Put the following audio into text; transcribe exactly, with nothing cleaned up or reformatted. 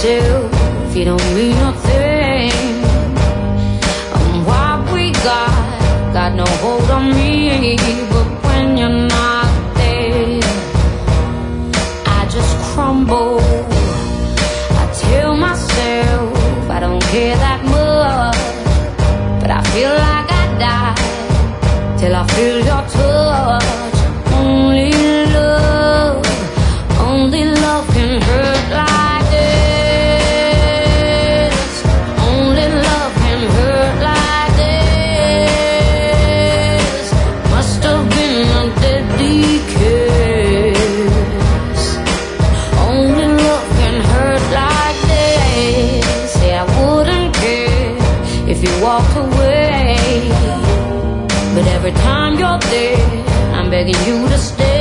yourself, you don't mean nothing. And what we got, got no hold on me. But when you're not there, I just crumble. I tell myself I don't care that much, but I feel like I die till I feel your touch. Only love, only love can hurt like this. Only love can hurt like this. Must have been a deadly kiss. Only love can hurt like this. Say I wouldn't care if you walked away, but every time you're there, I'm begging you to stay.